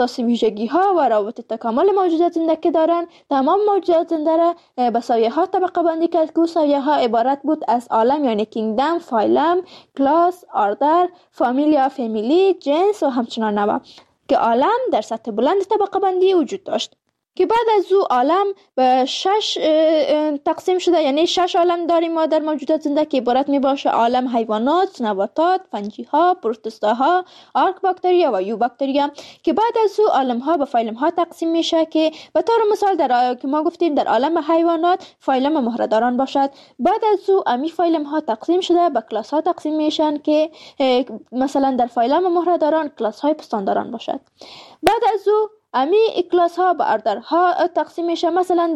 اساسی ویژگی ها و روابط تکامل موجودات زنده که دارن، تمام موجودات زنده را به سویه ها طبقه بندی کرد که سویه ها عبارت بود از عالم یعنی کینگدم، فایلم، کلاس، آردر، فامیلیا، فامیلی، جنس و همچنان نوع که عالم در سطح بلند طبقه بندی وجود داشت که بعد از او عالم به 6 تقسیم شده، یعنی 6 عالم داریم ما در موجودات زنده که عبارت می باشه عالم حیوانات، نباتات، فنجی ها، پروتوستا ها، آرک باکتریا و یو باکتریا که بعد از او عالم ها به فایلم ها تقسیم میشه که به طور مثال که ما گفتیم در عالم حیوانات فایلم مهره‌داران باشد. بعد از او امی فایلم ها تقسیم شده به کلاس ها تقسیم میشن که مثلا در فایلم مهره‌داران کلاس های پستانداران باشد. بعد از او امی کلاس ها به آردرها تقسیم میشه، مثلا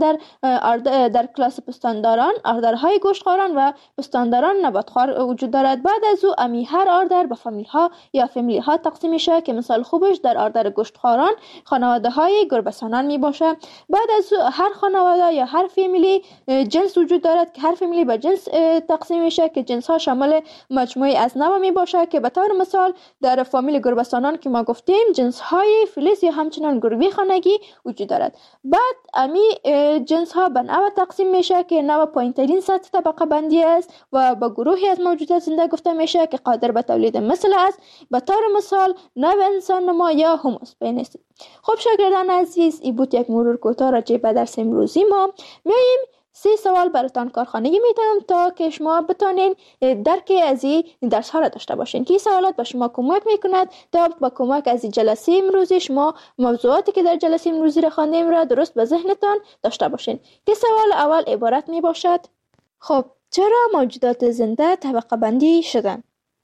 در کلاس پستانداران آردرهای گوشتخواران و پستانداران نباتخوار وجود دارد. بعد از او امی هر آردر به فامیل ها یا فامیلی ها تقسیم میشه که مثال خوبش در آردر گوشتخواران خانواده های گربه‌سانان می باشه. بعد از او هر خانواده یا هر فامیلی جنس وجود دارد که هر فامیلی به جنس تقسیم میشه که جنس ها شامل مجموعه از نوع می باشه که به طور مثال در فامیل گربه‌سانان که ما گفتیم جنس های فلیس یا همچنان گربه خانگی وجود دارد. بعد امی جنس ها به نوع تقسیم میشه که نوع پایین‌ترین سطح طبقه بندی است و به گروهی از موجودات زنده گفته میشه که قادر به تولید مثل است، به طور مثال نوع انسان نما یا هوموسپینس. خب شاگردان عزیز، این بود یک مرور کوتاه راجع به درس امروزی ما. میایم 3 سوال براتان کارخانگی میدم تا که شما بتونین درک از این درس ها را داشته باشین که این سوالات به شما کمک میکند تا با کمک از این جلسه امروزی شما موضوعاتی که در جلسه امروزی را خواندیم را درست به ذهنتان داشته باشین. که سوال اول عبارت می باشد: خب چرا موجودات زنده طبقه بندی شدن؟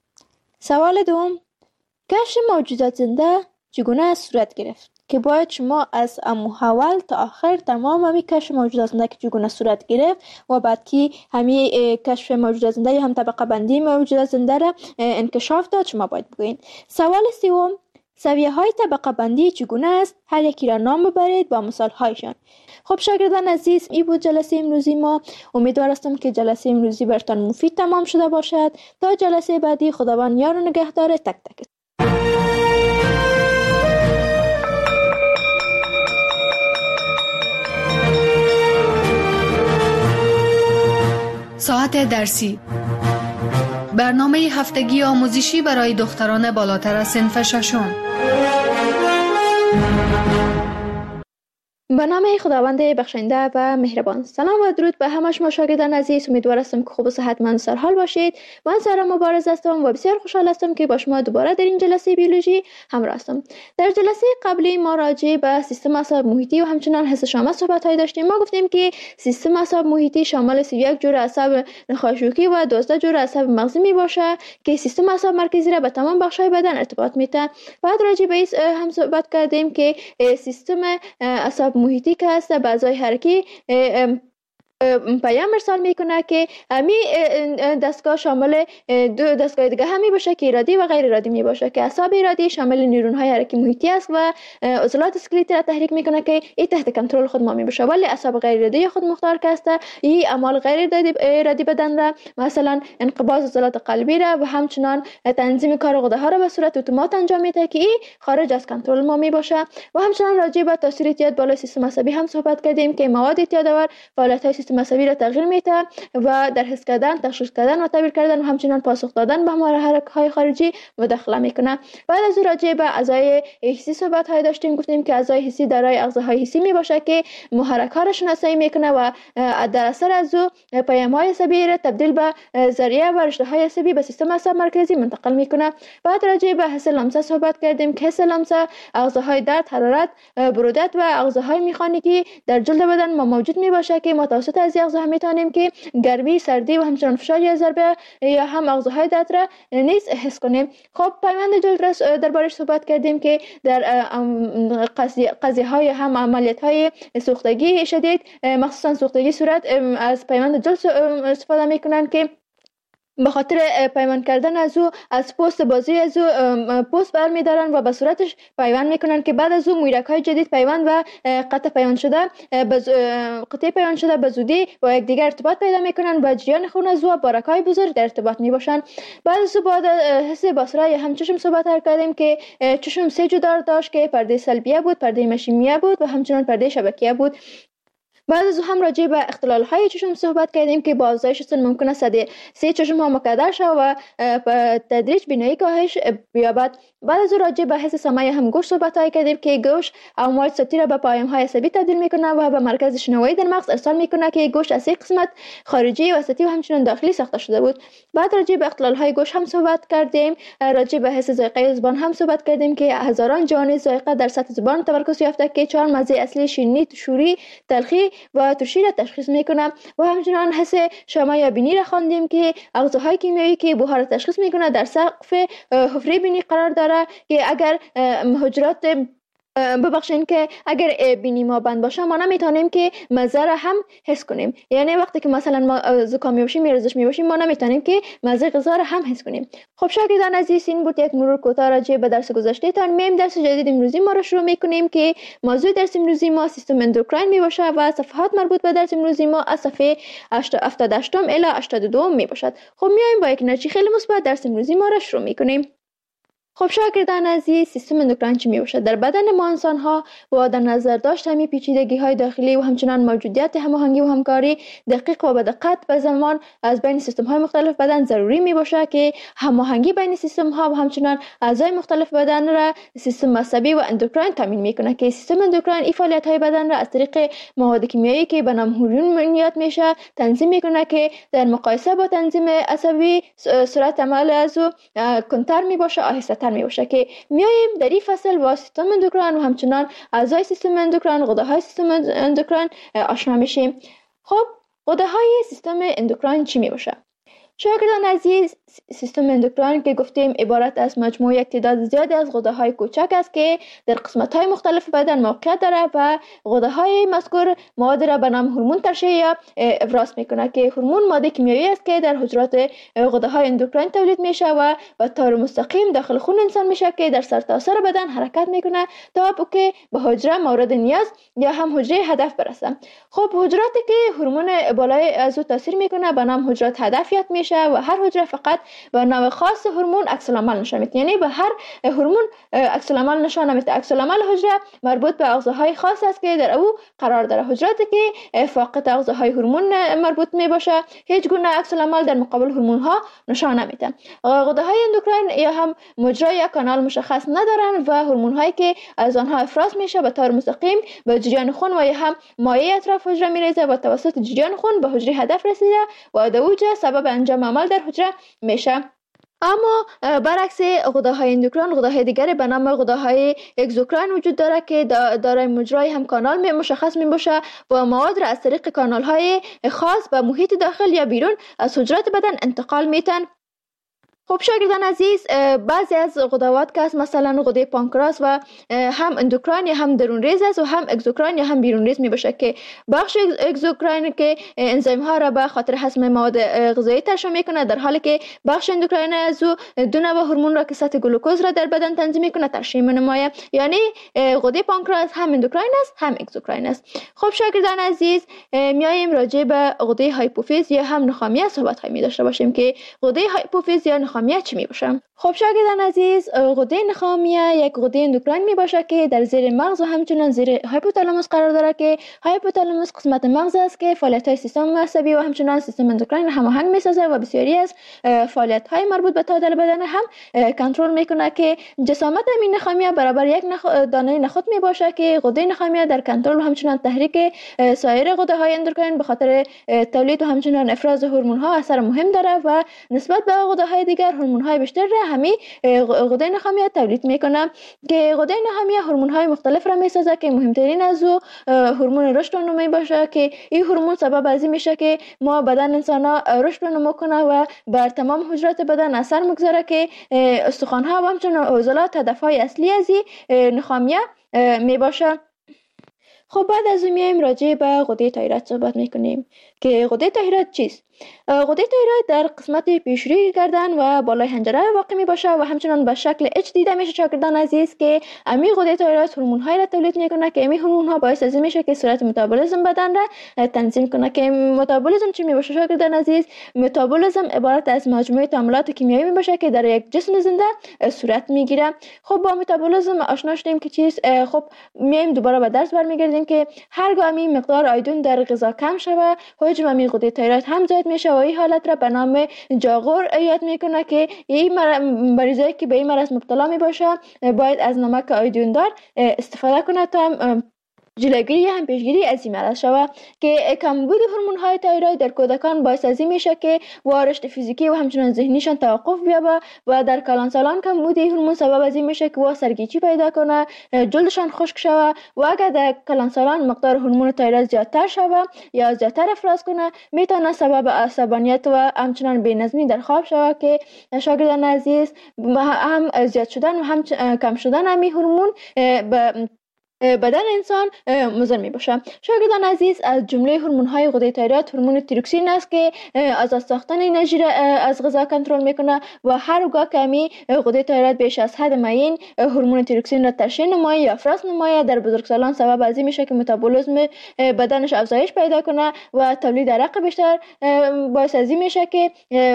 سوال دوم: کشف موجودات زنده چگونه صورت گرفت؟ که باید شما از اول تا آخر تمام همی کشف موجودات زنده که چگونه صورت گرفت و بعد که همی کشف موجودات زنده یا هم طبقه بندی موجودات زنده را انکشاف داد شما باید بگوین. سوال سوم: سویه های طبقه بندی چگونه است؟ هر یکی را نام ببرید با مثال هایشان. خب شاگردان عزیز، این بود جلسه امروزی ما. امیدوار هستم که جلسه امروزی برتان مفید تمام شده باشد. تا جلسه بعدی خداوند یار و نگهدار تک تک. ساعت درسی، برنامه هفتگی آموزشی برای دختران بالاتر از صنف ششم. به نام خداوند بخشنده و مهربان. سلام و درود به همه شما شاگردان عزیز. امیدوار هستم که خوب و صحتمند و سرحال باشید. من سارا مبارز هستم و بسیار خوشحال هستم که با شما دوباره در این جلسه بیولوژی همراه هستم. در جلسه قبلی ما راجع به سیستم اعصاب محیطی و همچنان حس شامل صحبت‌هایی داشتیم. ما گفتیم که سیستم اعصاب محیطی شامل 31 جور اعصاب نخاشوکی و 12 جور اعصاب مغزی می باشه که سیستم اعصاب مرکزی را به تمام بخش‌های بدن ارتباط میده. بعد راجع به این هم صحبت کردیم که سیستم اعصاب محیطی که هست به اعضای حرکی پیام ارسال میکنه که همی دستگاه شامل 2 دستگاه دیگه همی باشه که ارادی و غیر ارادی می باشه که اعصاب ارادی شامل نیورون های حرکی محیطی است و عضلات اسکلتی را تحریک میکنه که این تحت کنترل خود ما می باشه، ولی اعصاب غیر ارادی خود مختار که است این اعمال غیر ارادی بدن را، مثلا انقباض عضلات قلبی را و همچنان تنظیم کار غده ها را به صورت اتومات انجام میده که این خارج از کنترل ما می باشه. و همچنان راجع به تاثیر اعتیاد بالای سیستم عصبی هم صحبت کردیم که مواد اعتیادآور فعالیت های سیستم عصبی را تغییر میده و در حس کردن، تشخیص کردن و تعبیر کردن و همچنان پاسخ دادن به محرک‌های خارجی مداخله میکنه. بعد از راجع به اعضای حسی صحبت های داشتیم. گفتیم که اعضای حسی دارای اغزاهای حسی می باشه که محرک‌ها را شناسایی میکنه و در اثر از او پیام‌های عصبی را تبدیل به ذریعه و رشته‌های عصبی به سیستم عصب مرکزی منتقل میکنه. بعد راجع به حس لمسه صحبت کردیم که حس لمسه اغزاهای درد، حرارت، برودت و اغزاهای میخانیکی در جلد بدن ما موجود می باشه که ما توسط از اغزاها میتونیم که گرمی، سردی و همچنان فشار یا ضربه یا هم اغزاهای درد را نیز حس کنیم. خب پیوند جلد را دربارش صحبت کردیم که در قضیه های هم عملیات های سوختگی شدید، مخصوصا سوختگی صورت، از پیوند جلد استفاده میکنن که به خاطر پیوند کردن از پوست بازی از پوست برمیدارن و به صورتش پیوند میکنن که بعد از مویرک های جدید پیوند و قطع پیوند شده به زودی با یکدیگر ارتباط پیدا میکنن و جریان خون از و بارک های بزرگ در ارتباط میباشن. بعد از بعد حس بصره هم چشم صحبت کردیم که چشم سه جدار داشت که پرده سلبیه بود، پرده مشیمیه بود و همچنان پرده شبکیه بود. بعد از هم راجع به اختلال های چشم صحبت کردیم که با افزایش سن ممکن است سه چشم ها مکدر شود و به تدریج بینایی کاهش بیابد. بعد از راجع به حس سمعی هم گوش صحبت کردیم که گوش امواج صوتی را به پیام های عصبی تبدیل میکنه و به مرکز شنوایی در مغز ارسال میکنه که گوش از سه قسمت خارجی، وسطی و همچنین داخلی ساخته شده بود. بعد راجع به اختلال های گوش هم صحبت کردیم. راجع به حس ذائقه زبان هم صحبت کردیم که هزاران جهان ذائقه در سطح زبان تمرکز یافته که 4 مزه اصلی شیرینی، شوری، تلخی و ترشی را تشخیص میکنه و همچنان حس شما یا بینی را خواندیم که اغذاهای کیمیایی که بوها را تشخیص میکنه در سقف حفره بینی قرار داره که اگر حجرات ببخشین که اگر بینی ما بند باشه ما نمیتونیم که مزه را هم حس کنیم. یعنی وقتی که مثلا ما زکامی باشیم یا رزش میباشیم ما نمیتونیم که مزه غذا را هم حس کنیم. خب شاگردان عزیز، این بود یک مرور کوتاه راجع به درس گذشته تان. میم درس جدید امروزی ما را شروع میکنیم که موضوع درس امروزی ما سیستم اندوکراین میباشه و صفحات مربوط به درس امروزی ما از صفحه 78 الی 82 میباشد. خب میایم با یک انرژی خیلی مثبت درس امروزی ما را شروع میکنیم. خب شاگردان عزیز، سیستم اندوکراین چی میباشد؟ در بدن ما انسان ها با در نظر داشت همین پیچیدگی های داخلی و همچنان موجودیت هماهنگی و همکاری دقیق و به دقت به زمان از بین سیستم های مختلف بدن ضروری میباشه که هماهنگی بین سیستم ها و همچنان اعضای مختلف بدن را سیستم عصبی و اندوکراین تامین میکنه که سیستم اندوکراین این فعالیت های بدن را از طریق مواد کیمیایی که به نام هورمون یاد میشه تنظیم میکنه که در مقایسه با تنظیم عصبی سرعت عمل از کنتر میباشه، آهسته میباشه. که میایم در این فصل با سیستم اندوکراین و همچنان اعضای سیستم اندوکراین، غده های سیستم اندوکراین آشنا میشیم. خب غده های سیستم اندوکراین چی میباشه؟ شاگردان عزیز، سیستم اندوکراین که گفتیم عبارت از مجموعه یک تعداد زیادی از غده های کوچک است که در قسمت های مختلف بدن موقعیت داره و غده های مذکور مواد را به نام هورمون ترشح یا افراز میکنه که هورمون ماده کیمیایی است که در حجرات غده های اندوکراین تولید میشه و به طور مستقیم داخل خون انسان میشه که در سرتاسر بدن حرکت میکنه تا که به حجره مورد نیاز یا هم حجره هدف برسه. خب حجراتی که هورمون بالای از او تاثیر میکنه به نام حجرات هدف یاد میشه و هر حجره فقط به نوع خاص هورمون عکس العمل نشان میده. یعنی به هر هورمون عکس العمل نشان میده. عکس العمل حجره مربوط به اغذاهای خاص است که در او قرار داره. حجراتی که فاقد اغذاهای هورمون مربوط میباشه هیچ گونه عکس العمل در مقابل هورمون ها نشان نمیده. غده های اندوکراین یا هم مجرا یا کانال مشخص ندارن و هورمون هایی که از آنها افراز میشه به طور مستقیم به جریان خون و یا هم مایع اطراف حجره میریزه و توسط جریان خون به حجره هدف رسیده و دوجه سبب انجام عمل در حجره میشه. اما برعکس غده های اندوکراین، غده های دیگری به نام غده های اگزوکراین وجود داره که دارای مجرای هم کانال مشخص می باشه و مواد را از طریق کانال های خاص به محیط داخل یا بیرون از حجرات بدن انتقال میتن. خب شاگردان عزیز، بعضی از غدوات که مثلا غده پانکراس و هم اندوکراین یا هم درون ریز است و هم اگزوکراین یا هم بیرون ریز می باشه که بخش اگزوکراین که انزیم ها را به خاطر هضم مواد غذایی ترشح میکنه، در حالی که بخش اندوکراین از او دو نوع هورمون را که سطح گلوکوز را در بدن تنظیم میکنه ترشح می‌نماید. یعنی غده پانکراس هم اندوکراین است هم اگزوکراین است. خب شاگردان عزیز، میایم راجع به غده هایپوفیز یا هم نخامیه صحبت خواهیم داشته باشیم که غده هایپوفیز یا نخامیه چی می باشه؟ خب شاگردان عزیز، غده نخامیه یک غده اندوکراین می باشه که در زیر مغز و همچنان زیر هایپوتالاموس قرار داره که هایپوتالاموس قسمت مغز است که فعالیت های سیستم عصبی و همچنان سیستم اندوکراین هماهنگ می سازه و بسیاری از فعالیت های مربوط به تعادل بدن هم کنترل میکنه که جسامت همین نخامیه برابر یک دانه نخود می باشه که غده نخامیه در کنترل و همچنان تحریک سایر غده های اندوکراین به خاطر تولید و همچنان افراز هورمون ها اثر مهم داره و نسبت به غده های دیگر هورمون های بیشتر را همین غده نخامیه تولید میکنه که غده نخامیه هورمون های مختلف را میسازه که مهمترین از او هورمون رشد و نمو باشه که این هورمون سبب از این میشه که ما بدن انسان ها رشد و نمو کنه و بر تمام حجرات بدن اثر مگذاره که استخوان ها و همچنان عضلات هدف های اصلی از این نخامیه می باشه. خب بعد از اون میایم راجع به غده تایروید صحبت میکنیم که غده تایروید چیست؟ غده تایروید در قسمت پیشروی گردن و بالای حنجره واقع می باشه و همچنان به شکل اچ دیده میشه. شاگردان عزیز که امی غده تایروید هورمون های را تولید میکنه که امی هورمون ها باعث از میشه که سرعت متابولیسم بدن را تنظیم کنه. که متابولیسم چی می باشه شاگردان عزیز؟ متابولیسم عبارت از مجموعه تعاملات کیمیایی می باشه که در یک جسم زنده صورت میگیره. خب با متابولیسم آشنا شدیم که چیز. خب میایم دوباره به درس برمیگردیم که هرگاه امی مقدار آیودین در غذا کم شوه حجم امی غده تایروید هم زیاد میشه و این حالت را به نام جاغور یاد میکنه که این مریضایی که به این مرض مبتلا می باشه باید از نمک آیودین دار استفاده کنه تا جلوگیری هم پیشگیری از این مرض شود. که کمبود هورمون های تایروید در کودکان باعث از این میشه که رشد فیزیکی و همچنان ذهنیشان توقف بیابه و در کلانسالان کمبود هورمون سبب از این میشه که سرگیچی پیدا کنه، جلدشان خشک شود و اگر در کلانسالان مقدار هورمون تایروید زیادتر شود یا زیادتر افراز کنه میتونه سبب عصبانیت و همچنان بی‌نظمی در خواب شود. که شاگردان عزیز هم زیاد شدن و هم کم شدن امی هورمون بدن انسان مضر می باشه. شاگردان عزیز از جمله هورمون های غده تایروید هورمون تیروکسین است که آزاد ساختن انرژی را از غذا کنترل میکنه و هرگاه که امی غده تایروید بیش از حد معین هورمون تیروکسین را ترشح نمایه یا افراز نمایه در بزرگسالان سبب از این میشه که متابولیسم بدنش افزایش پیدا کنه و تولید عرق بیشتر باعث از این میشه که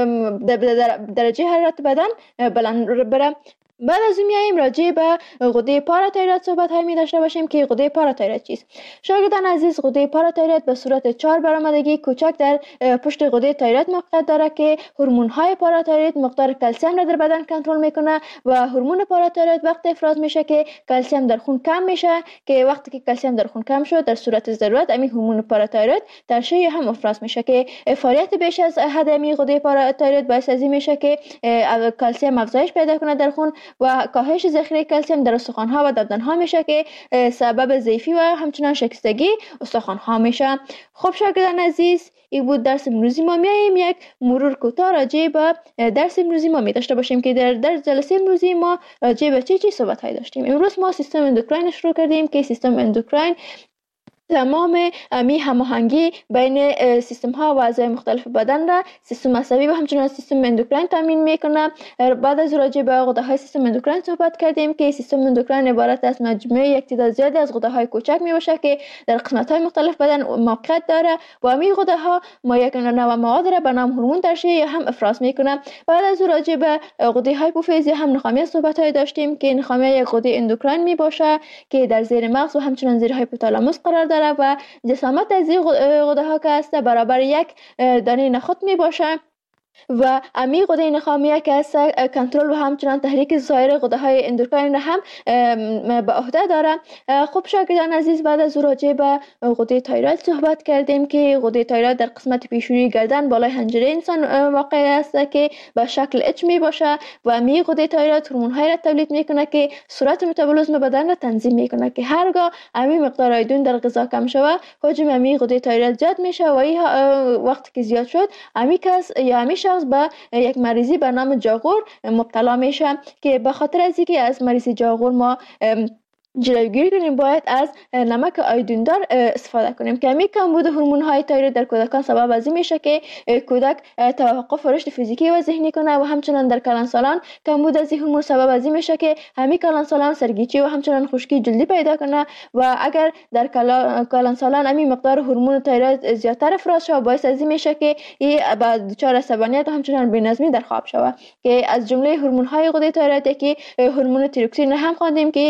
درجه حرارت بدن بلند بره. بعد از این میاییم راجع به غده پاراتایروید صحبت های می داشته باشیم که غده پاراتایروید چیست. شاگردان عزیز غده پاراتایروید به صورت 4 برآمدگی کوچک در پشت غده تایروید موقعیت داره که هورمون های پاراتایروید مقدار کلسیم را در بدن کنترل میکنه و هورمون پاراتایروید وقتی افراز میشه که کلسیم در خون کم میشه. که وقتی که کلسیم در خون کم شد در صورت ضرورت امی هورمون پاراتایروید ترشح هم افراز میشه که فعالیت بیش از حد امی غده پاراتایروید باعث از این میشه که کلسیم افزایش پیدا کنه در خون و کاهش ذخیره کلسیم در استخوان‌ها و دندان‌ها میشه که سبب ضعفی و همچنان شکستگی استخوان‌ها میشه. خب شاگردان عزیز این بود درس امروزی ما. میایم یک مرور کوتاه راجع به درس امروزی ما می داشته باشیم که در جلسه امروزی ما راجع به چه صحبت داشتیم. امروز ما سیستم اندوکراین شروع کردیم که سیستم اندوکراین تمام امی هماهنگی بین سیستم ها و اعضای مختلف بدن را سیستم عصبی و همچنان سیستم اندوکراین تامین میکنه. بعد از راجع به غده های سیستم اندوکراین صحبت کردیم که سیستم اندوکراین عبارت از مجموعه یک تعداد زیادی از غده های کوچک می باشه که در قسمت های مختلف بدن موقعیت داره و امی غده ها ما یک نوع مواد را به نام هورمون ترشح یا هم افراز میکنه. بعد از راجع به غده هایپوفیز هم نخامیه صحبت های داشتیم که نخامیه یک غده اندوکراین می باشه که در زیر مغز و همچنان زیر هایپوتالاموس قرار و جسامت از این غده ها که است برابر یک دانه نخود می باشه و امی غده نخامیه که است کنترل و همچنان تحریک سایر غده های اندوکراین را هم به عهده داره. خب شاگردان عزیز بعد از راجع به غده تایروید صحبت کردیم که غده تایروید در قسمت پیشونی گردن بالای حنجره انسان واقع است که به شکل اچ می باشه و امی غده تایروید هورمون های را تولید میکنه که سرعت متابولیسم بدن را تنظیم میکنه. که هرگاه امی مقدار آیودین در غذا کم شوه حجم امی غده تایروید زیاد میشه و این وقتی که زیاد شد امی کس یا امی شخص به یک مریضی به نام جاغور مبتلا میشه. که به خاطر از اینکه از مریضی جاغور ما جلوگیری کنیم باید از نمک آیودین دار استفاده کنیم. که همین کمبود هورمون های تایروید در کودکان سبب از این میشه که کودک توقف رشد فیزیکی و ذهنی کنه و همچنان در کلانسالان کمبود از این هورمون سبب از این میشه که همین کلانسالان سرگیچی و همچنان خشکی جلدی پیدا کنه و اگر در کلانسالان همین مقدار هورمون تایروید زیادتر افراز شود باعث از این میشه که بعد دچار عصبانیت و همچنان بی‌نظمی در خواب شود. که از جمله هورمون های غده تایروید که هورمون تیروکسین هم خواندیم که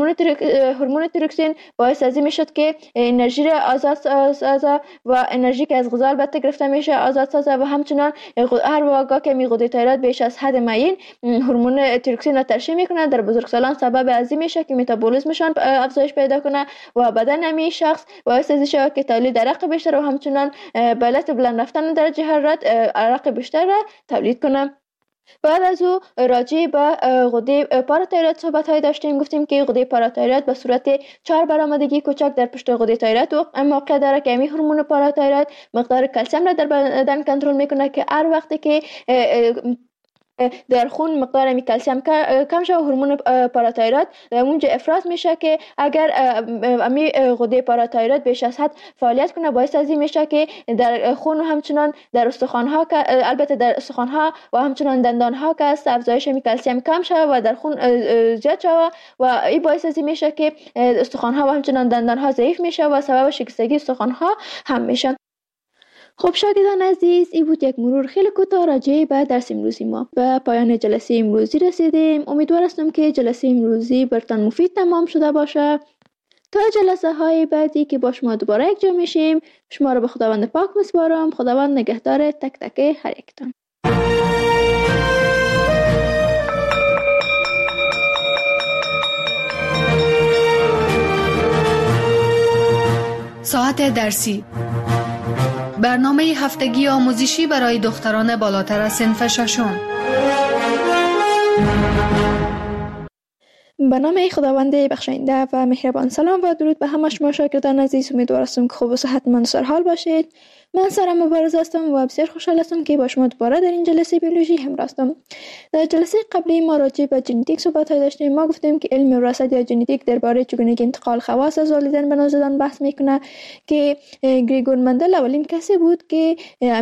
هورمون تیروکسین باعث از این میشد که انرژی را آزاد سازه و انرژی که از غذا البته گرفته میشه آزاد سازه و همچنان هر واقع که می غده تایروید بیش از حد معین هورمون تیروکسین را ترشح میکنه در بزرگسالان سبب از این میشه که متابولیسمشان افزایش پیدا کنه و بدن امی شخص باعث از این شود که تولید عرق بیشتر و همچنان به علت بلند رفتن درجه حرارت عرق بیشتر را تولید کنه. بعد از او راجع به غده پاراتایروید صحبت های داشتیم. گفتیم که غده پاراتایروید به صورت 4 برآمدگی کوچک در پشت غده تایروید موقع داره که امی هورمون پاراتایروید مقدار کلسیم را در بدن کنترل میکنه. که هر وقتی که در خون مقدار کلسیم کم شود، هورمون پاراتایروید در اونجا افراز میشه که اگر امی غده پاراتایروید بیش از حد فعالیت کنه باعث از این میشه که در خون و همچنان در استخوان‌ها البته در استخوان‌ها و همچنان دندان‌ها که است افزایش کلسیم کم شود و در خون زیاد شود و این باعث از این میشه که استخوان‌ها و همچنان دندان‌ها ضعیف میشه و سبب شکستگی استخوان‌ها هم میشه. خب شاگردان عزیز، این بود یک مرور خیلی کوتاه راجع به درس امروزی ما. به پایان جلسه امروزی رسیدیم. امیدوار هستم که جلسه امروزی برتان مفید تمام شده باشه. تا جلسه های بعدی که با شما دوباره یک جا میشیم، شما را به خداوند پاک میسپارم. خداوند نگهدار تک تک هر یکتان. ساعت درسی، برنامه هفتگی آموزشی برای دختران بالاتر از صنف ششم. به نام خداوند بخشاینده و مهربان. سلام و درود به همه شما شاگردان عزیز. امیدوار هستم که خوب و صحتمند و سرحال باشید. من سارا مبارز هستم و بسیار خوشحال هستم که با شما دوباره در این جلسه بیولوژی همراه هستم. در جلسه قبلی ما راجع به ژنتیک صحبت داشتیم. ما گفتیم که علم وراثت یا ژنتیک درباره چگونگی انتقال خواص از والدین به نوزادان بحث میکنه که گریگور مندل اولین کسی بود که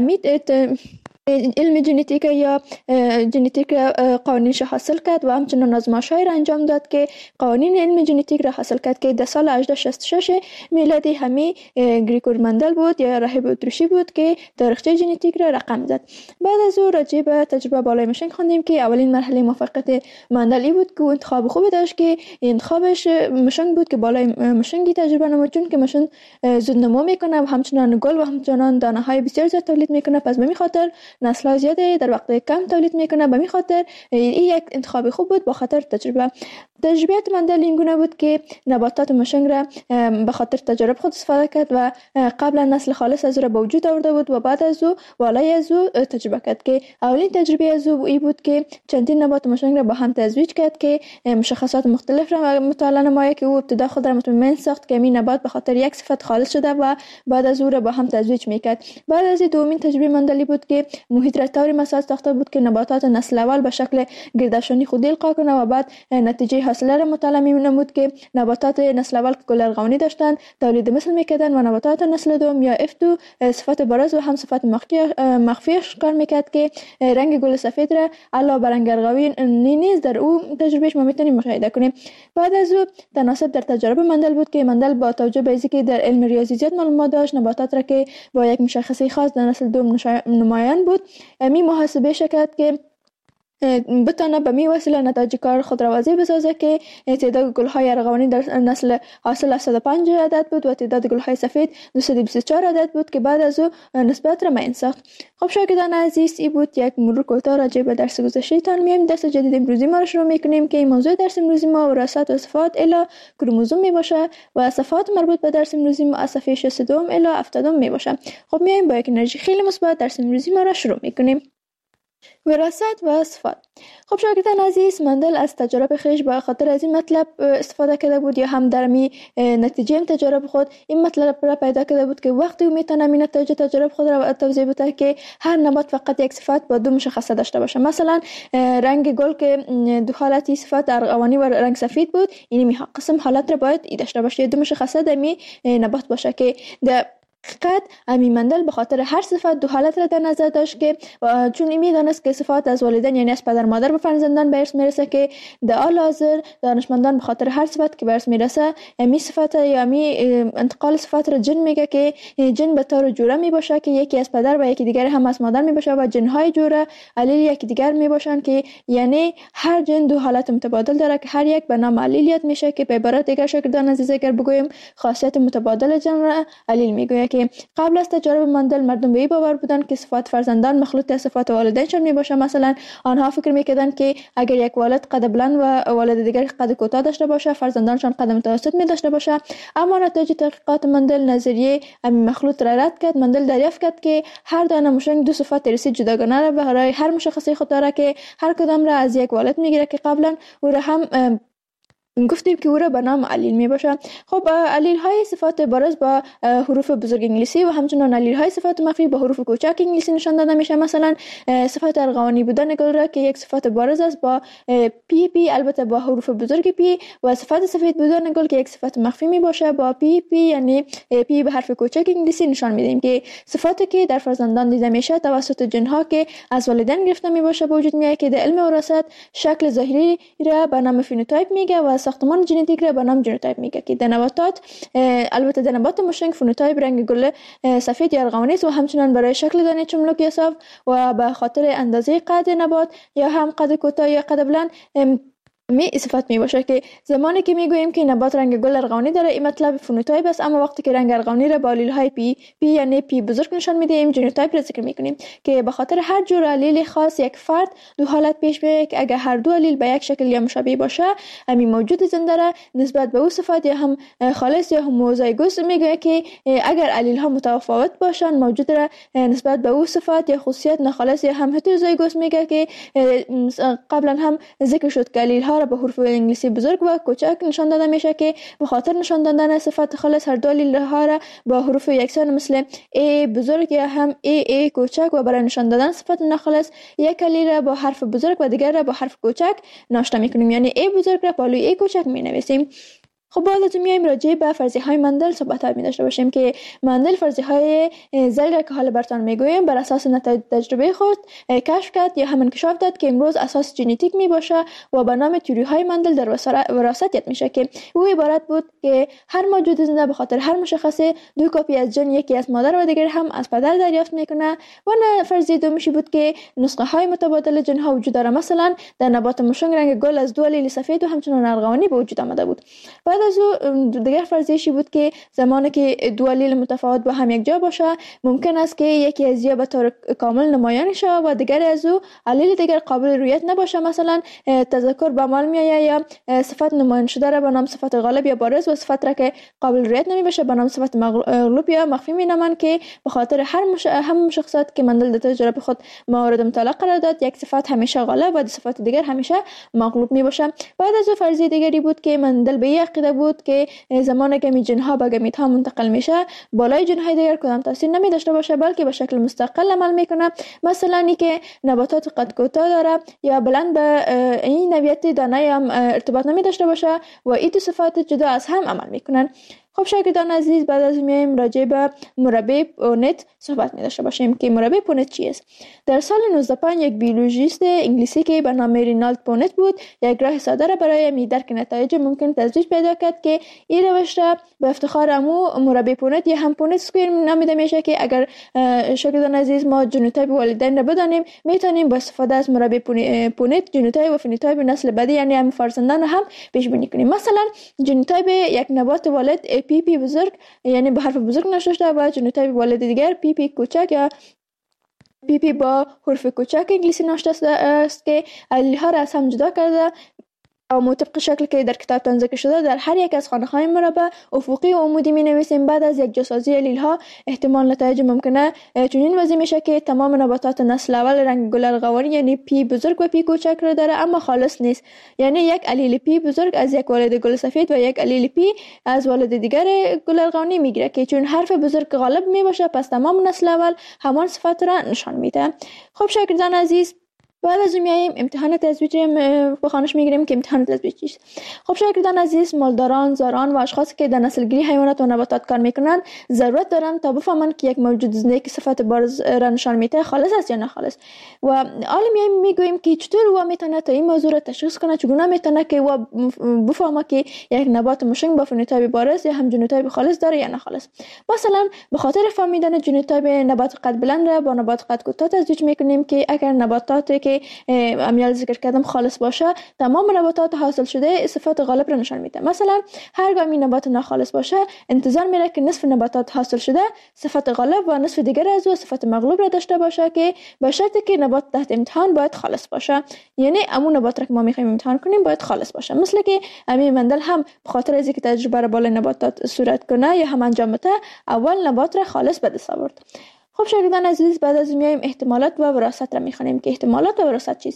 علم ژنتیک یا ژنتیک قوانینش حاصل کرد و همچنان آزمایش‌هایی را انجام داد که قوانین علم ژنتیک را حاصل کرد که در سال 1866 میلادی همی گریگور مندل بود یا راهب اتریشی بود که تاریخچه ژنتیک را رقم زد. بعد از او راجع به تجربه بالای مشنگ خواندیم که اولین مرحله موفقیت مندل بود که انتخاب خوبی داشت که انتخابش مشنگ بود که بالای مشنگی تجربه نمود، چون که مشن زود نمو میکنه و همچنان گل و همچنان دانه‌های بسیار زیاد تولید میکنه. پس به این خاطر نسل زیاده در وقت کم تولید میکنه. به این خاطر این یک انتخاب خوب بود. با خاطر تجربیات مندل این گونه بود که نباتات مشنگ را به خاطر تجارب خود استفاده کرد و قبلا نسل خالص از او را به وجود آورده بود و بعد از او والای از او تجربه کرد که اولین تجربه از او این بود که چندین نبات مشنگ را با هم تزویج کرد که مشخصات مختلف را مطالعه نماید که او ابتدا خود را مطمئن ساخت که این نبات به خاطر یک صفت خالص شده و بعد از او را با هم تزویج میکرد. بعد از دومین تجربه مندلی بود که محیط را طوری مساج ساخته بود که نباتات نسل اول به شکل گردشانی خودی القا کنه و بعد نتیجه حاصله را مطالعه نمود که نباتات نسل اول که گل ارغوانی داشتند تولید مثل میکردند و نباتات نسل دوم یا F2 صفت بارز و هم صفت مخفیش کار میکرد که رنگ گل سفید را علاوه بر رنگ ارغوانی نیز در او تجربهش ما میتونیم مشاهده کنیم. بعد از او تناسب در تجربه مندل بود که مندل با توجه به اینکه در علم ریاضی زیاد معلومات داشت نباتات را که با یک مشخصه خاص در نسل دوم نمایان بود می محاسبه شکرد که بتانه به می وسیله نتایج کار خود را واضح بسازه که تعداد گل‌های ارغوانی در نسل حاصل 105 عدد بود و تعداد گل‌های سفید 224 عدد بود که بعد از او نسبت را معین ساخت. خب شاگردان عزیز، این بود یک مرور کوتاه راجع به درس گذشته‌تان. میایم درس جدید امروزی ما را شروع می‌کنیم که موضوع درس امروزی ما وراثت و صفات الی کروموزوم میباشه و صفات مربوط به درس امروزی ما از صفحه 62 الی 70 میباشه. خب میایم با یک انرژی خیلی مثبت درس امروزی ما را شروع می‌کنیم. وراثت و صفات. خب شاگردان عزیز، مندل از تجارب خویش به خاطر از این مطلب استفاده کرده بود یا هم در نتیجه تجارب خود این مطلب را پیدا کرده بود که وقتی او میتونه این نتیجه تجارب خود را توضیح بده که هر نبات فقط یک صفت با دو مشخصه داشته باشه. مثلا رنگ گل که دو حالتی صفت ارغوانی و رنگ سفید بود، این قسم حالت را باید داشته باشه، دو مشخصه در نبات باشه که در حقیقت امی مندل به خاطر هر صفت دو حالت را در نظر داشت که چون میدانست که صفات از والدین یعنی از پدر مادر به فرزندان به ارث میرسه که در حال حاضر دانشمندان به خاطر هر صفت که به ارث میرسه امی صفت یا امی انتقال صفات را جن میگه که جن به طور جوره میباشه که یکی از پدر و یکی دیگر هم از مادر میباشه و جنهای جوره علیل یکی دیگر میباشن که یعنی هر جن دو حالت متبادل داره که هر یک به نام علیلیت میشه که به عبارت دیگر شاگردان عزیز اگر بگویم خاصیت متبادل جن را علیل میگوید که قبل از تجارب مندل مردم به این باور بودند که صفات فرزندان مخلوط از صفات والدینشان میباشه. مثلا آنها فکر میکردند که اگر یک والد قد بلند و والد دیگر قد کوتاه داشته باشه فرزندانشان قد متوسط می داشته باشه. اما نتیجه تحقیقات مندل نظریه همین مخلوط را رد کرد. مندل دریافت کرد که هر دانه مشنگ دو صفات ارثی جداگانه را برای هر مشخصه خود داره که هر کدام را از یک والد میگیره که قبلا او را هم گفتیم که او را به نام علیل می باشه. خب علیل های صفات بارز با حروف بزرگ انگلیسی و همچنان علیل های صفات مخفی با حروف کوچک انگلیسی نشان داده میشه. مثلا صفت ارغوانی بودن گل را که یک صفت بارز است با پی البته با حروف بزرگ پی، و صفت سفید بودن گل که یک صفت مخفی می باشه با پی یعنی پی به حرف کوچک انگلیسی نشان میدیم که صفاتی که در فرزندان دیده میشه توسط جنها که از والدین گرفته می باشه به وجود میاد که در علم وراثت شکل ظاهری را به نام فنوتایپ میگه و ساختمان ژنتیک را به نام ژنوتایپ میگه که در نباتات البته در نبات مشنگ فنوتایپ رنگ گل سفید یا ارغوانی است و همچنان برای شکل دانه چملک یا صاف و به خاطر اندازه قد نبات یا هم قد کوتاه یا قد بلند صفت می باشه که زمانی که میگوییم که نبات رنگ گل ارغوانی داره این مطلب فنوتایپ است، اما وقتی که رنگ ارغوانی را با علیل های پی یعنی پی بزرگ نشان میدیم ژنوتایپ را ذکر میکنیم که به خاطر هر جور علیل خاص یک فرد دو حالت پیش میاد که اگر هر دو علیل به یک شکل یا مشابه باشه همین موجود زنده را نسبت به او صفت یا هم خالص یا هموزایگوس میگه که اگر علیل ها متفاوت باشن موجود را نسبت به او صفت یا خصوصیت ناخالص یا هم هتروزایگوس میگه که قبلا هم ذکر شد که علیل ها به حروف انگلیسی بزرگ و کوچک نشان داده میشه که به خاطر نشان دادن صفت خالص هر دو علیل ها را با حروف یکسان مثل ای بزرگ یا هم ای کوچک و برای نشان دادن صفت ناخالص یک علیل را با حرف بزرگ و دیگر را با حرف کوچک ناشته میکنیم، یعنی ای بزرگ را پالوی ای کوچک مینویسیم. خب باید از میایم راجع به فرضیه های مندل صحبت می داشته باشیم که مندل فرضیه های زل که حالا براتون میگویم بر اساس نتایج تجربه خود کشف کرد یا هم انکشاف داد که امروز اساس ژنتیک می باشه و به نام تئوری های مندل در وراثت یاد میشه که او عبارت بود که هر موجود زنده به خاطر هر مشخصه دو کپی از ژن، یکی از مادر و دیگر هم از پدر دریافت میکنه. و فرضیه دومیشی بود که نسخه های متبادل ژن ها وجود داره. مثلا در نبات مشنگ رنگ گل از دو علیل سفید و همچنان ارغوانی به وجود آمده بود. بعد از دیگر فرضیه‌ای بود که زمانی که دو علیل متفاوت با هم یک جا باشه ممکن است که یکی از یا به طور کامل نمایان شه و دیگر از او علیل دیگر قابل رویت نباشه. مثلا تذکر به عمل میآید یا صفت نمایان شده را به نام صفت غالب یا بارز و صفت را که قابل رویت نمیشه به نام صفت مغلوب یا مخفی مینامند که به خاطر هر مشخصات که مندل در تجربه خود مورد مطالعه قرار داد یک صفت همیشه غالب و صفت دیگر همیشه مغلوب می باشه. بعد از فرضیه دیگری بود که مندل به این عقیده بود که زمانی که گمی جنها به گمیت ها منتقل میشه بالای جنهای دیگر کدام تاثیر نمی داشته باشه بلکه به شکل مستقل عمل میکنه. مثلا ای که نباتات قد کوتاه داره یا بلند به این نوعیت دانه هم ارتباط نمی داشته باشه و این دو صفات جدا از هم عمل میکنن. خب شاگردان عزیز بعد از میایم راجع به مربع پونت صحبت می داشته باشیم که مربع پونت چی است. در سال 1905 یک بیولوژیست انگلیسی که به نام رینالد پونت بود یک راه ساده را برای درک نتایج ممکن تزریق پیدا کرد که این روش را به افتخار امو مربع پونت یا هم پونت اسکوئر نامیده میشه که اگر شاگردان عزیز ما ژنوتایپ والدین را بدانیم میتونیم با استفاده از مربع پونت ژنوتایپ و فنوتایپ نسل بعدی یعنی هم فرزندان هم پیش بینی کنیم. مثلا ژنوتایپ یک نبات والد پی بزرگ یعنی با حرف بزرگ نوشته شده و ژنوتایپ والد دیگر پی کوچک یا پی با حرف کوچک انگلیسی نوشته است که علیل ها را از هم جدا کرده و طبق شکل که در کتابتان ذکر شده در هر یک از خانه‌های مربع افقی و عمودی می‌نویسیم. بعد از یک جاسازی علیل ها احتمال نتایج ممکنه چنین وضعی میشه که تمام نباتات نسل اول رنگ گل ارغوانی یعنی پی بزرگ و پی کوچک را داره اما خالص نیست، یعنی یک علیل پی بزرگ از یک والد گل سفید و یک علیل پی از والد دیگر گل ارغوانی میگیره که چون حرف بزرگ غالب میباشه پس تمام نسل اول همان صفت را نشان میده. خب شاگردان عزیز بعد از میایم امتحان تزویج به خانش میگیریم که امتحان تزویج چیست. خب شاگردان عزیز مالداران، زاران و اشخاصی که در نسلگیری حیوانات و نباتات کار میکنن ضرورت دارن تا بفهمن که یک موجود زنده که صفت بارز را نشان میده خالص است یا ناخالص. و حالا میگوییم که چطور او میتونه تا این موضوع را تشخیص کنه، چگونه میتونه که او بفهمه که یک نبات مشنگ با فنوتایپ بارز یا هم ژنوتایپ خالص داره یا ناخالص. مثلا به خاطر فهمیدن ژنوتایپ نبات قد بلند را با نبات قد کوتاه تزویج میکنیم که اگر نباتاتی که امیال ذکر کردم خالص باشه تمام نباتات حاصل شده صفات غالب را نشان میده. مثلا هرگاه این نبات ناخالص باشه انتظار میره که نصف نباتات حاصل شده صفت غالب و نصف دیگر از او صفت مغلوب را داشته باشه که به شرطی که نبات تحت امتحان باید خالص باشه، یعنی همون نبات را که ما میخوایم امتحان کنیم باید خالص باشه. مثل که امی مندل هم به خاطر از اینکه تجربه را بالای نباتات صورت کنه یا هم انجام بده اول نبات را خالص به دست آورد. خب شاگردان عزیز بعد از میایم احتمالات و وراثت را میخوانیم که احتمالات و وراثت چیست.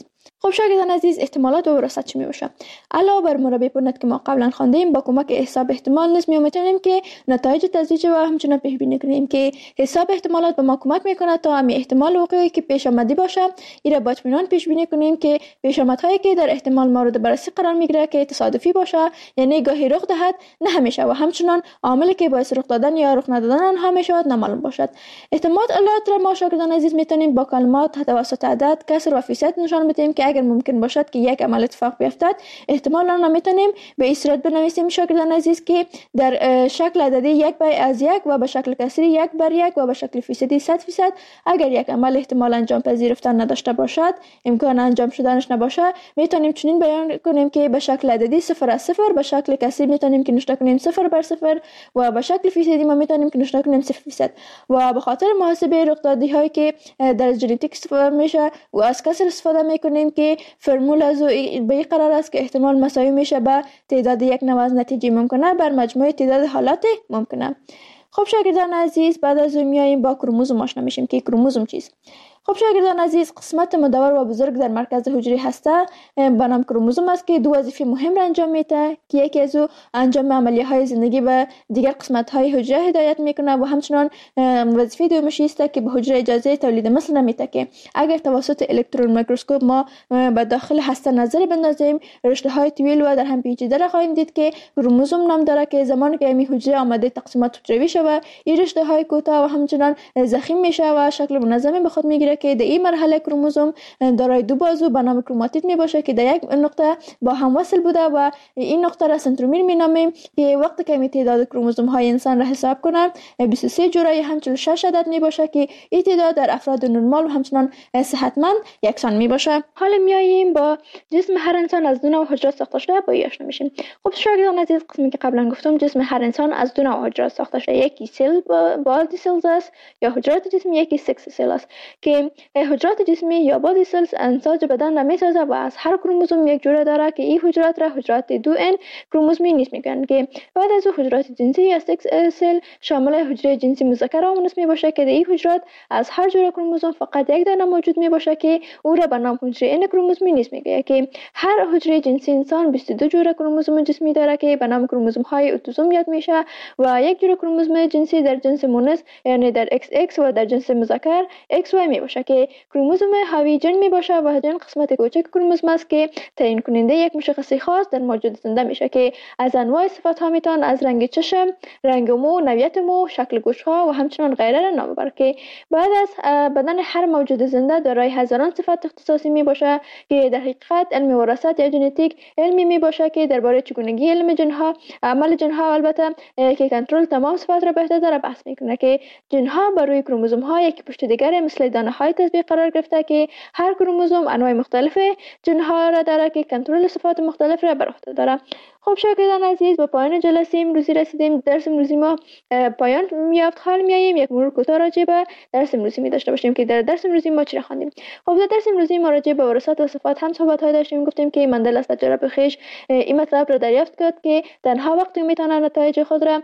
خب شاگردان عزیز، احتمالات و وراثت چی میباشه؟ علاوه بر مربع پونت که ما قبلا خواندیم، با کمک حساب احتمال نیز میتونیم که نتایج تزریق و همچنین پیش بینی کنیم که حساب احتمالات به ما کمک میکنه تا همین احتمال وقوعی که پیش آمدی باشه ایرا با اطمینان پیش بینی کنیم که پیش آمدهایی که در احتمال مورد بررسی قرار میگیره که تصادفی باشه، یعنی گاهی رخ دهد نه همیشه، و همچنین عاملی که باعث رخ دادن یا رخ ندادن آنها میشود نامعلوم باشد. احتمالات را ما شاگردان عزیز میتونیم با کلمات توسط عدد، کسر و فیصد نشان بدیم که اگر ممکن باشد که یک عمل اتفاق بیفتد، احتمال آن را میتونیم به این صورت بنویسیم شاگردان عزیز که در شکل عددی 1 از 1 و به شکل کسری 1 بر 1 و به شکل فیصدی 100%. اگر یک عمل احتمال انجام پذیرفتن نداشته باشد، امکان انجام شدنش نباشه، میتونیم چنین بیان کنیم که به شکل عددی 0 از 0، به شکل کسری میتونیم که نشته کنیم 0 بر 0 و به شکل فیصدی ما میتونیم که نشته کنیم 0%. و به خاطر محاسبه رخدادی هایی که در ژنتیک استفاده میشه و از کسر استفاده میکنیم که فرمول از به این قرار است که احتمال مساوی میشه به تعداد یک نوع از نتیجه ممکنه بر مجموع تعداد حالات ممکنه. خب شاگردان عزیز، بعد از اون میاییم با کروموزوم آشنا میشیم که کروموزوم چیست. خب شاگردان عزیز، قسمت مدور و بزرگ در مرکز حجره هسته به نام کروموزوم است که دو وظیفه مهم را انجام میده که یکی از او انجام عملیه های زندگی به دیگر قسمت های حجره هدایت میکنه و همچنان وظیفه دومش است که به حجره اجازه تولید مثل نمیده که اگر توسط الکترون میکروسکوپ ما به داخل هسته نظر بندازیم، رشته های طویل و در هم پیچیده را خواهیم دید که کروموزوم نام داره که زمانی که این حجره آمده تقسیمات حجروی شود، این رشته های کوتاه و همچنان ضخیم میشه و شکل منظمی به خود میگیره که در این مرحله کروموزوم دارای دو بازو به نام کروماتید می باشه که در یک نقطه با هم وصل بوده و این نقطه را سنترومیر می نامیم که وقتی که می تعداد کروموزوم های انسان را حساب کنم 23 جوره هم 46 عدد می باشه که این تعداد در افراد نرمال و همچنان صحتمند یکسان می باشه. حالا میاییم با جسم هر انسان از دو نوع حجرات ساخته شده با آشنا میشیم. خب شاگردان عزیز، قسمی که قبلا گفتم جسم هر انسان از دو نوع حجرات ساخته شده، یکی سل بادی سلز است یا حجرات جسمی، یکی سکس سل است که حجرات جسمی یا بادی سلز انساج بدن را میسازه و از هر کروموزوم یک جوره داره که این حجرات را حجرات 2n کروموزومی نیست میگن که بعد از حجرات جنسی یا سکس سل شامل حجره جنسی مذکر و مؤنث می باشه که در این حجرات از هر جوره کروموزوم فقط یک دانه موجود می باشه که او را به نام حجره n کروموزومی نیست میگه که هر حجره جنسی انسان 22 جوره کروموزوم جسمی داره که به نام کروموزوم های اتوزوم یاد میشه و یک جوره کروموزوم جنسی در جنس مؤنث یعنی در XX و در جنس مذکر XY می باشه که کروموزوم حاوی جن می باشه و جن قسمت کوچک کروموزوم است که تعیین کننده یک مشخصه خاص در موجود زنده میشه که از انواع صفات ها میتون از رنگ چشم، رنگ مو، نوعیت مو، شکل گوش ها و همچنان غیره را نام ببره که بعد از بدن هر موجود زنده دارای هزاران صفت اختصاصی می باشه که در حقیقت علم وراثت یا ژنتیک علمی می باشه که درباره چگونگی علم جن ها، عمل جن ها البته که کنترل تمام صفات را به عهده داره بحث میکنه که جن ها بر روی کروموزوم ها یکی پشت دیگر مثل دانه های تطبیق قرار گرفته که هر کروموزوم انواع مختلف جن ها را داره که کنترل صفات مختلف را بر عهده داره. خب شاگردان عزیز، با پایان جلسه امروزی رسیدیم. درس امروزی ما پایان یافت. حال میاییم یک مرور کوتاه راجع به درس امروزی می داشته باشیم که در درس امروزی ما چی خواندیم. خب در درس امروزی ما راجع به وراثت و صفات هم صحبت های داشتیم. گفتیم که مندل از تجربه خویش این مطلب را دریافت کرد که تنها وقتی میتونه نتایج خود را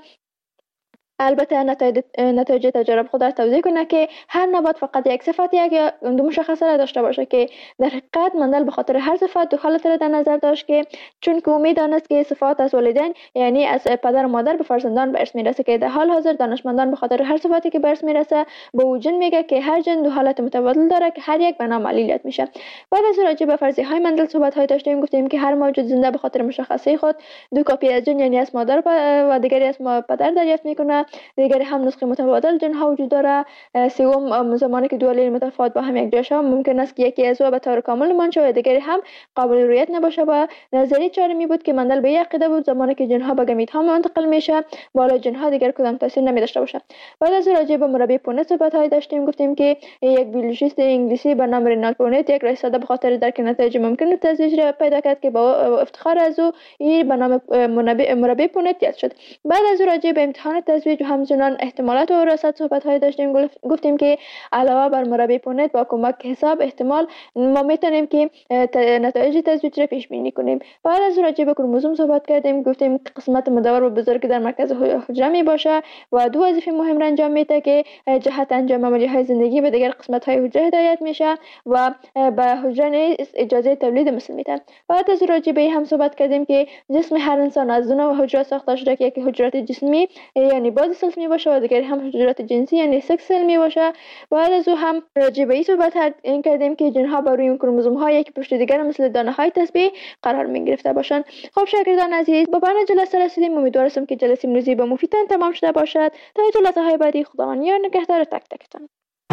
البته نتایج تجارب خود را توضیح کنه که هر نبات فقط یک صفت یک یا دو مشخصه را داشته باشه که در حقیقت مندل به خاطر هر صفت دو حالت را در نظر داشت که چون که امید دانست که صفات از والدین یعنی از پدر و مادر به فرزندان به ارث میرسه که در حال حاضر دانشمندان به خاطر هر صفتی که به ارث میرسه به وجود میگه که هر جن دو حالت متبادل داره که هر یک به نام علیلیت میشه. بعد از راجع به فرضیه های مندل صحبت های داشتیم. گفتیم که هر موجود زنده به خاطر مشخصه خود دو کپی از جن یعنی از مادر و دیگری از پدر دریافت میکنه. دیگری هم نسخه متبادل جن ها وجود داره. سوم زمانی که دو علیل متفاوت با هم یک جا شوند ممکن است که یکی از او به طور کامل منشأ و دیگری هم قابل رؤیت نباشه. و نظریه چهارمی بود که مندل به عقیده بود زمانی که جن ها به گمیت ها منتقل میشه بالا جن ها دیگر کدام تاثیر نمی داشته باشه. بعد از راجع به مربع پونت صحبت های داشتیم. گفتیم که یک بیولوژیست انگلیسی به نام رینالد پونت یک رئیس به خاطر درک نتایج ممکن تزریق را پیدا کرد که با افتخار از او این به نام مربع پونت یاد شد. بعد از راجع به امتحان تزریق توجه همچنان احتمالات و وراثت صحبت های داشتیم، گفتیم که علاوه بر مربی پونت با کمک حساب احتمال ما میتونیم که نتایج تزویج را پیش بینی کنیم. بعد از راجع به کروموزوم صحبت کردیم، گفتیم که قسمت مدور و بزرگ در مرکز حجره می باشه و دو وظیفه مهم را انجام میده که جهت انجام عملیه های زندگی به دیگر قسمت های حجره هدایت میشه و به حجره نیز اجازه تولید مثل میده. بعد از راجع به هم صحبت کردیم که جسم هر انسان از دو نوع حجره ساخته شده که یکی حجرات جسمی یعنی بازی سلز می باشه و دیگری هم حجرات جنسی یعنی سکس سل می باشه. بعد از او هم راجع به این صحبت کردیم که ژن ها بر روی کروموزوم ها یک پشت دیگر مثل دانه های تسبیح قرار می گرفته باشند. خب شاگردان عزیز، با پایان جلسه رسیدیم. امیدوارم که جلسه امروزی با مفیدتان تمام شده باشد. تا جلسه های بعدی خداوند یار نگهدار تک تکتان.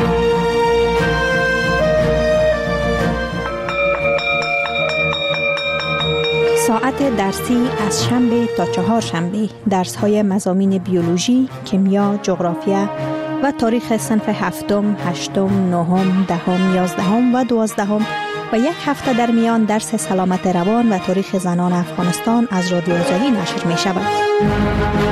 ساعت درسی از شنبه تا چهارشنبه درس‌های مضامین بیولوژی، کیمیا، جغرافیا و تاریخ صنف هفتم، هشتم، نهم، دهم، یازدهم و دوازدهم و یک هفته در میان درس سلامت روان و تاریخ زنان افغانستان از رادیو آزادی نشر می شود.